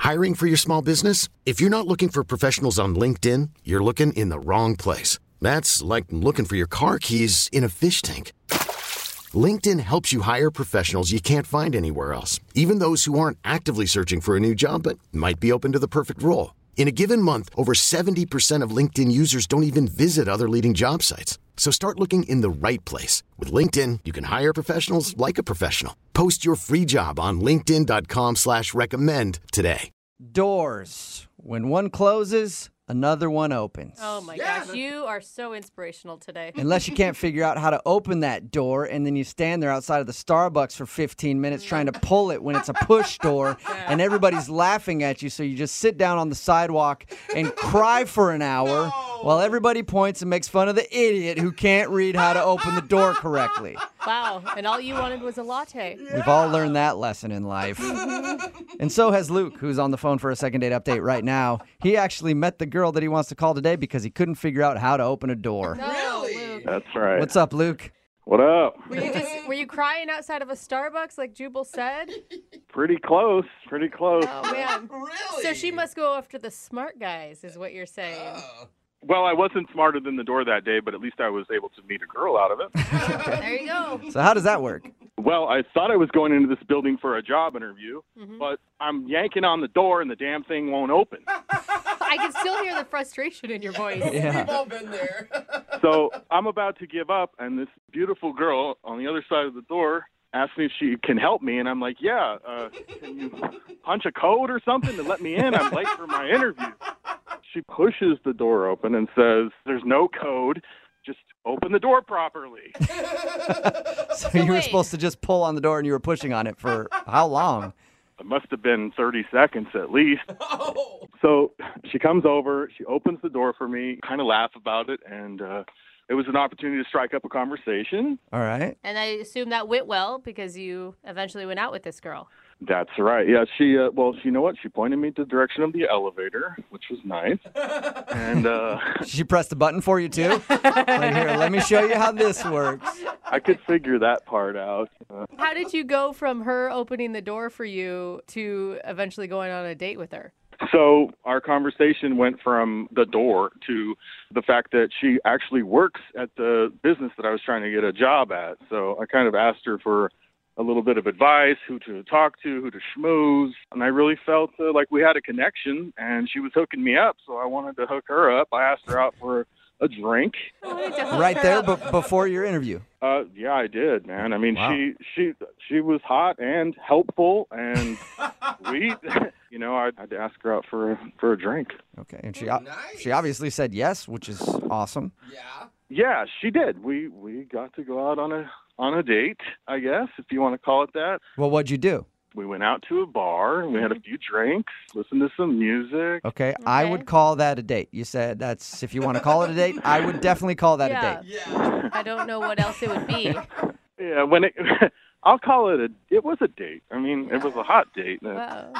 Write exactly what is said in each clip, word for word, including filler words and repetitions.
Hiring for your small business? If you're not looking for professionals on LinkedIn, you're looking in the wrong place. That's like looking for your car keys in a fish tank. LinkedIn helps you hire professionals you can't find anywhere else, even those who aren't actively searching for a new job but might be open to the perfect role. In a given month, over seventy percent of LinkedIn users don't even visit other leading job sites. So start looking in the right place. With LinkedIn, you can hire professionals like a professional. Post your free job on linkedin dot com slash recommend today. Doors. When one closes, another one opens. Oh my Yeah. gosh, you are so inspirational today. Unless you can't figure out how to open that door, and then you stand there outside of the Starbucks for fifteen minutes trying to pull it when it's a push door, and everybody's laughing at you, so you just sit down on the sidewalk and cry for an hour while everybody points and makes fun of the idiot who can't read how to open the door correctly. Wow, and all you wanted was a latte. We've all learned that lesson in life. And so has Luke, who's on the phone for a second date update right now. He actually met the girl that he wants to call today because he couldn't figure out how to open a door. No, Really? Luke. That's right. What's up, Luke? What up? Were you just were you crying outside of a Starbucks like Jubal said? Pretty close. Pretty close. Oh man. Really? So she must go after the smart guys, is what you're saying. Oh. Well, I wasn't smarter than the door that day, but at least I was able to meet a girl out of it. There you go. So how does that work? Well, I thought I was going into this building for a job interview, Mhm. but I'm yanking on the door and the damn thing won't open. I can still hear the frustration in your voice. Yeah. We've all been there. So I'm about to give up, and this beautiful girl on the other side of the door asked me if she can help me, and I'm like, yeah, uh, can you punch a code or something to let me in? I'm late for my interview. She pushes the door open and says, there's no code, just open the door properly. So you were wait. supposed to just pull on the door and you were pushing on it for how long? It must have been thirty seconds at least. Oh. So she comes over, she opens the door for me, kind of laugh about it, and uh, it was an opportunity to strike up a conversation. All right. And I assume that went well because you eventually went out with this girl. That's right. Yeah, she, uh, well, you know what? She pointed me to the direction of the elevator, which was nice. And uh, She pressed the button for you too? Like, here, let me show you how this works. I could figure that part out. Uh, How did you go from her opening the door for you to eventually going on a date with her? so our conversation went from the door to the fact that she actually works at the business that I was trying to get a job at. So I kind of asked her for a little bit of advice, who to talk to, who to schmooze. And I really felt uh, like we had a connection, and she was hooking me up, so I wanted to hook her up. I asked her out for a drink. I wanted to hook Right her there up. b- before your interview. Uh, yeah, I did, man. I mean, Wow. she she she was hot and helpful and sweet. You know, I had to ask her out for a, for a drink. Okay. And she Oh, o- nice. she obviously said yes, which is awesome. Yeah. Yeah, she did. We we got to go out on a on a date, I guess, if you want to call it that. Well, what'd you do? We went out to a bar and we had a few drinks, listened to some music. Okay, I Okay. would call that a date. You said that's if you want to call it a date. I would definitely call that Yeah. a date. Yeah. I don't know what else it would be. Yeah, when it, I'll call it a. It was a date. I mean, it was a hot date. Wow.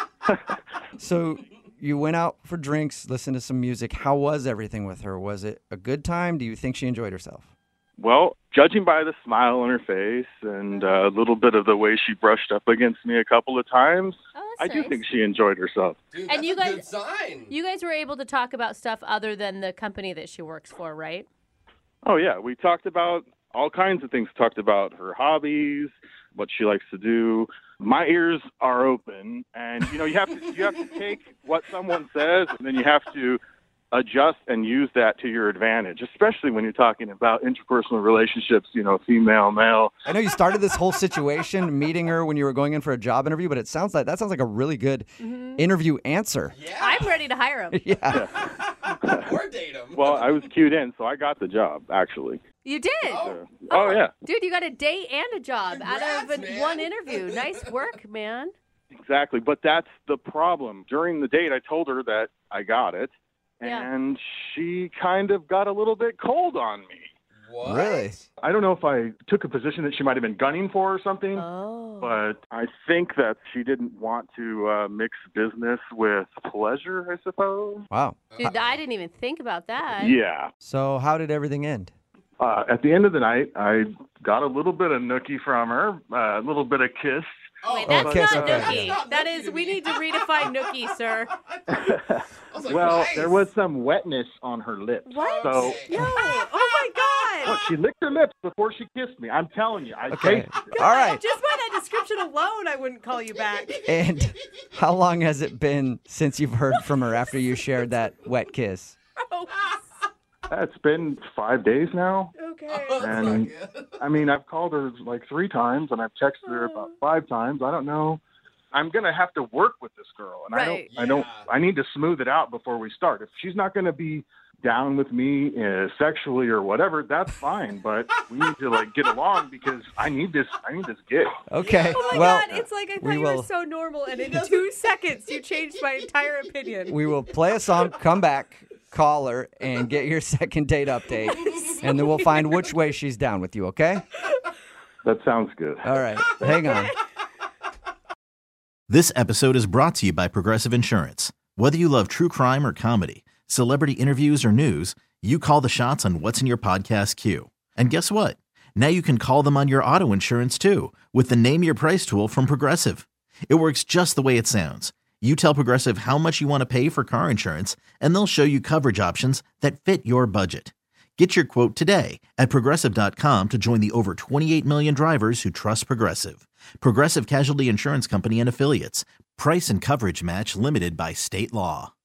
So you went out for drinks, listened to some music. How was everything with her? Was it a good time? Do you think she enjoyed herself? Well, judging by the smile on her face and uh, a little bit of the way she brushed up against me a couple of times, Oh, I that's do nice. think she enjoyed herself. Dude, And that's you a good guys- sign. You guys were able to talk about stuff other than the company that she works for, right? Oh yeah, we talked about all kinds of things. Talked about her hobbies, what she likes to do. My ears are open, and you know you have to you have to take what someone says, and then you have to adjust and use that to your advantage, especially when you're talking about interpersonal relationships. You know, female, male. I know you started this whole situation meeting her when you were going in for a job interview, but it sounds like that sounds like a really good interview answer. Yeah. I'm ready to hire him. Yeah. Or date him. Well, I was cued in, so I got the job actually. You did. Oh. Uh, oh yeah, Dude, you got a date and a job out Congrats, of a- man. one interview. Nice work, man. exactly. But that's the problem. During the date, I told her that I got it, Yeah. and she kind of got a little bit cold on me. What? Really? I don't know if I took a position that she might have been gunning for or something, Oh. but I think that she didn't want to uh, mix business with pleasure, I suppose. Wow. Dude, I didn't even think about that. Yeah. So how did everything end? Uh, at the end of the night, I got a little bit of nookie from her, uh, a little bit of kiss, Oh, Wait, that's okay, not so- nookie. That is, we need to redefine nookie, sir. I was like, Well, nice. there was some wetness on her lips. What? So No. Oh my God. look, she licked her lips before she kissed me. I'm telling you, I Okay. tasted it. All right. Just by that description alone, I wouldn't call you back. And how long has it been since you've heard from her after you shared that wet kiss? Oh, It's been five days now. okay. That's not And good. I mean, I've called her like three times, and I've texted her about five times. I don't know. I'm gonna have to work with this girl, and I don't. Right. I don't. Yeah. I need to smooth it out before we start. If she's not gonna be down with me uh, sexually or whatever, that's fine. But we need to like get along because I need this. I need this gig. Okay. Oh my well, God, it's like I thought we you will- were so normal, and in two seconds you changed my entire opinion. we will play a song, come back, call her, and get your second date update. And then we'll find which way she's down with you, okay? That sounds good. All right. Hang on. This episode is brought to you by Progressive Insurance. Whether you love true crime or comedy, celebrity interviews or news, you call the shots on what's in your podcast queue. And guess what? Now you can call them on your auto insurance too with the Name Your Price tool from Progressive. It works just the way it sounds. You tell Progressive how much you want to pay for car insurance, and they'll show you coverage options that fit your budget. Get your quote today at Progressive dot com to join the over twenty-eight million drivers who trust Progressive. Progressive Casualty Insurance Company and Affiliates. Price and coverage match limited by state law.